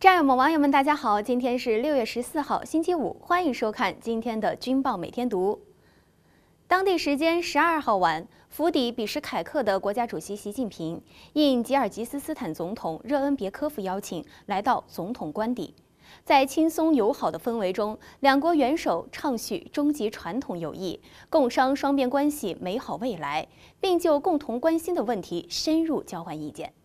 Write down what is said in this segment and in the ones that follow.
战友们、网友们，大家好！今天是6月14号，星期五，欢迎收看今天的《军报每天读》。当地时间12号晚，府邸比什凯克的国家主席习近平应吉尔吉斯斯坦总统热恩别科夫邀请，来到总统官邸。在轻松友好的氛围中，两国元首畅叙终极传统友谊，共商双边关系美好未来，并就共同关心的问题深入交换意见。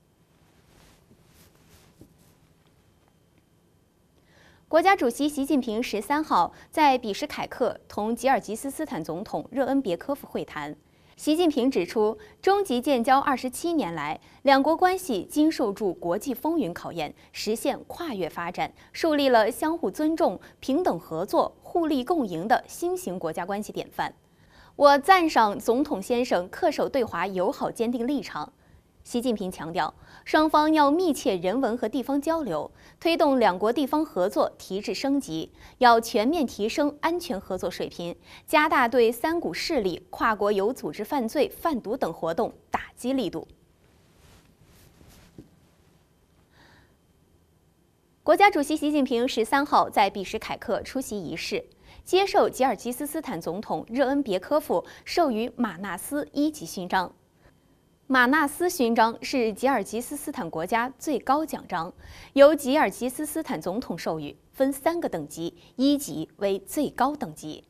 国家主席习近平13号在比什凯克同吉尔吉斯斯坦总统热恩别科夫会谈。习近平指出，中吉建交27年来，两国关系经受住国际风云考验，实现跨越发展，树立了相互尊重、平等合作、互利共赢的新型国家关系典范。我赞赏总统先生恪守对华友好坚定立场。习近平强调，双方要密切人文和地方交流，推动两国地方合作提质升级，要全面提升安全合作水平，加大对三股势力、跨国有组织犯罪、贩毒等活动打击力度。国家主席习近平13号在比什凯克出席仪式，接受吉尔吉斯斯坦总统热恩别科夫授予马纳斯1级勋章。马纳斯勋章是吉尔吉斯斯坦国家最高奖章，由吉尔吉斯斯坦总统授予，分3个等级，1级为最高等级。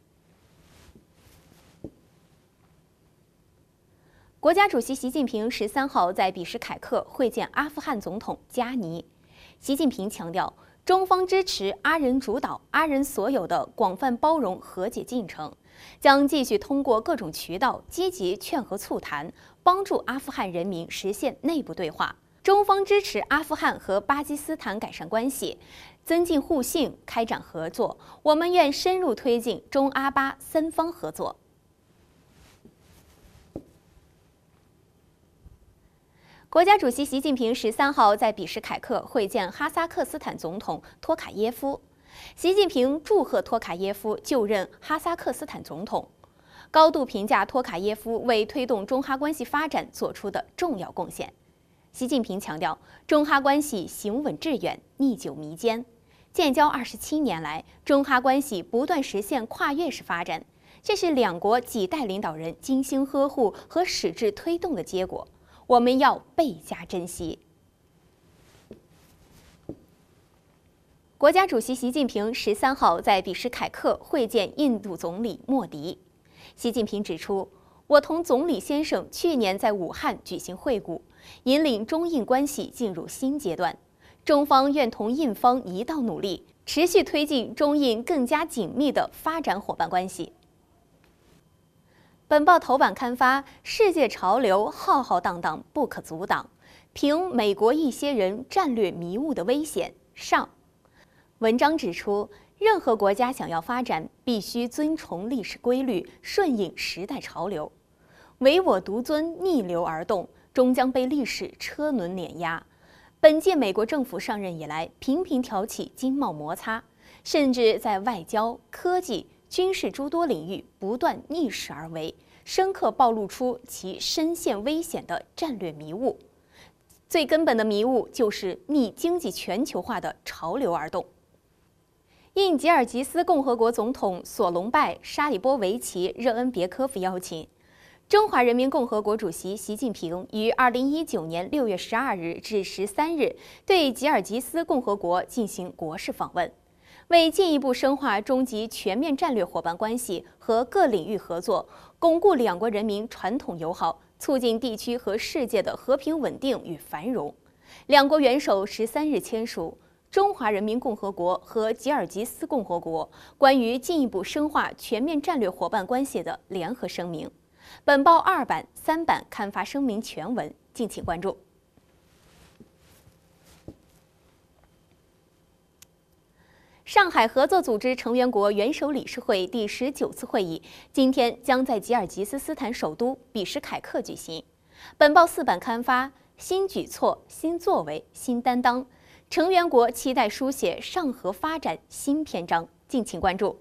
国家主席习近平13号在比什凯克会见阿富汗总统加尼。习近平强调，中方支持阿人主导、阿人所有的广泛包容和解进程，将继续通过各种渠道积极劝和促谈，帮助阿富汗人民实现内部对话。中方支持阿富汗和巴基斯坦改善关系，增进互信，开展合作。我们愿深入推进中阿巴3方合作。国家主席习近平13号在比什凯克会见哈萨克斯坦总统托卡耶夫。习近平祝贺托卡耶夫就任哈萨克斯坦总统，高度评价托卡耶夫为推动中哈关系发展做出的重要贡献。习近平强调，中哈关系行稳致远，历久弥坚。建交27年来，中哈关系不断实现跨越式发展，这是两国几代领导人精心呵护和矢志推动的结果，我们要倍加珍惜。国家主席习近平13号在比什凯克会见印度总理莫迪。习近平指出，我同总理先生去年在武汉举行会晤，引领中印关系进入新阶段。中方愿同印方一道努力，持续推进中印更加紧密的发展伙伴关系。本报头版刊发：世界潮流浩浩荡荡，不可阻挡，凭美国一些人战略迷雾的危险。上。文章指出，任何国家想要发展，必须遵从历史规律，顺应时代潮流。唯我独尊，逆流而动，终将被历史车轮碾压。本届美国政府上任以来，频频挑起经贸摩擦，甚至在外交、科技、军事诸多领域不断逆势而为，深刻暴露出其深陷危险的战略迷雾。最根本的迷雾就是逆经济全球化的潮流而动。应吉尔吉斯共和国总统索隆拜·沙里波维奇·热恩别科夫邀请，中华人民共和国主席习近平于2019年6月12日至13日对吉尔吉斯共和国进行国事访问，为进一步深化中吉全面战略伙伴关系和各领域合作，巩固两国人民传统友好，促进地区和世界的和平稳定与繁荣。两国元首13日签署中华人民共和国和吉尔吉斯共和国关于进一步深化全面战略伙伴关系的联合声明。本报2版、3版刊发声明全文，敬请关注。上海合作组织成员国元首理事会第19次会议今天将在吉尔吉斯斯坦首都比什凯克举行。本报4版刊发：新举措、新作为、新担当。成员国期待书写上合发展新篇章，敬请关注。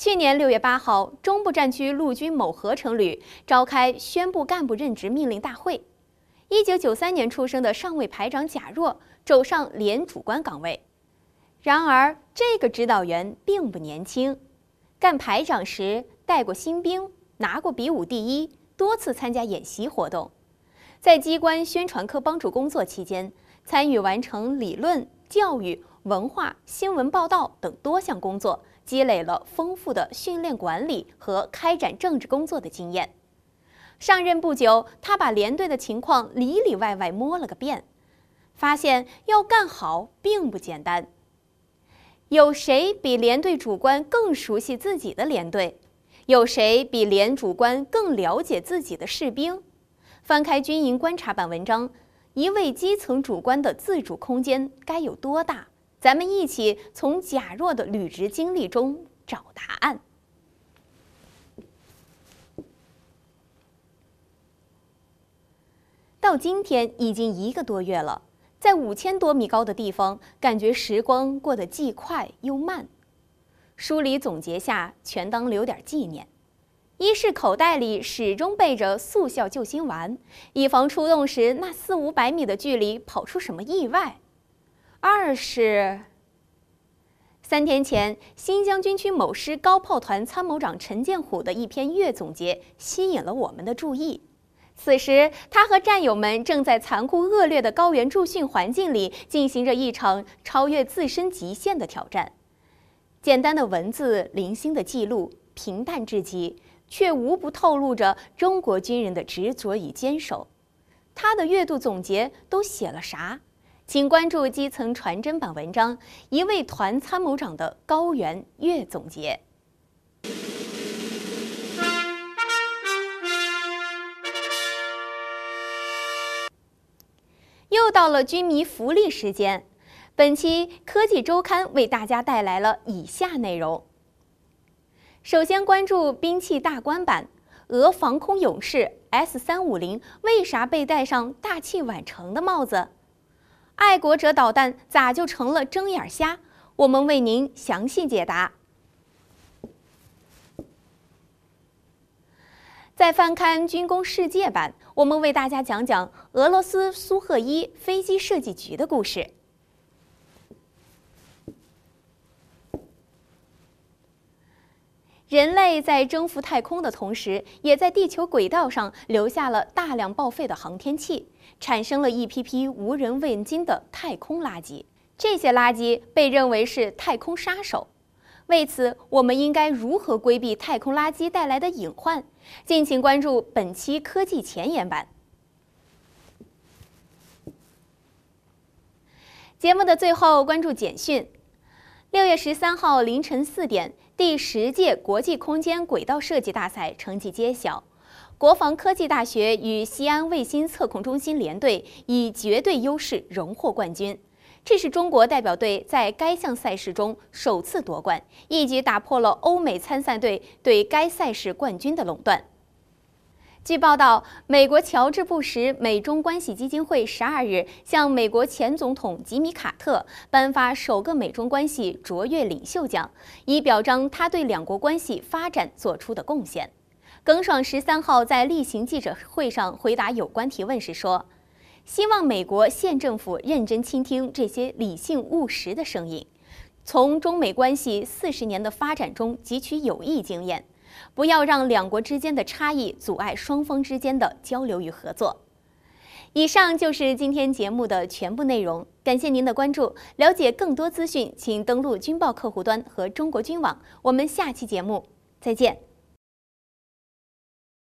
去年6月8号，中部战区陆军某合成旅召开宣布干部任职命令大会。1993年出生的上尉排长贾若走上连主官岗位。然而，这个指导员并不年轻，干排长时带过新兵，拿过比武第一，多次参加演习活动。在机关宣传科帮助工作期间，参与完成理论、教育、文化、新闻报道等多项工作，积累了丰富的训练管理和开展政治工作的经验。上任不久，他把连队的情况里里外外摸了个遍，发现要干好并不简单。有谁比连队主官更熟悉自己的连队？有谁比连主官更了解自己的士兵？翻开军营观察版文章，一位基层主官的自主空间该有多大？咱们一起从贾若的履职经历中找答案。到今天已经1个多月了，在5000多米高的地方，感觉时光过得既快又慢。梳理总结下，全当留点纪念。一是口袋里始终备着速效救心丸，以防出动时那400-500米的距离跑出什么意外。二是3天前，新疆军区某师高炮团参谋长陈建虎的一篇阅总结吸引了我们的注意。此时，他和战友们正在残酷恶劣的高原驻训环境里进行着一场超越自身极限的挑战。简单的文字，零星的记录，平淡至极，却无不透露着中国军人的执着与坚守。他的阅读总结都写了啥？请关注基层传真版文章《一位团参谋长的高原阅总结》。又到了军迷福利时间，本期科技周刊为大家带来了以下内容。首先关注兵器大观版，俄防空勇士 S350为啥被戴上大器晚成的帽子？爱国者导弹咋就成了睁眼瞎？我们为您详细解答。再翻看军工世界版，我们为大家讲讲俄罗斯苏赫伊飞机设计局的故事。人类在征服太空的同时，也在地球轨道上留下了大量报废的航天器，产生了一批批无人问津的太空垃圾。这些垃圾被认为是太空杀手。为此，我们应该如何规避太空垃圾带来的隐患？敬请关注本期科技前沿版。节目的最后，关注简讯。6月13号凌晨4点，第10届国际空间轨道设计大赛成绩揭晓，国防科技大学与西安卫星测控中心联队以绝对优势荣获冠军。这是中国代表队在该项赛事中首次夺冠，一举打破了欧美参赛队对该赛事冠军的垄断。据报道，美国乔治·布什美中关系基金会12日向美国前总统吉米·卡特颁发首个美中关系卓越领袖奖，以表彰他对两国关系发展做出的贡献。耿爽13号在例行记者会上回答有关提问时说，希望美国县政府认真倾听这些理性务实的声音，从中美关系40年的发展中汲取有益经验，不要让两国之间的差异阻碍双方之间的交流与合作。以上就是今天节目的全部内容，感谢您的关注。了解更多资讯，请登录军报客户端和中国军网。我们下期节目再见。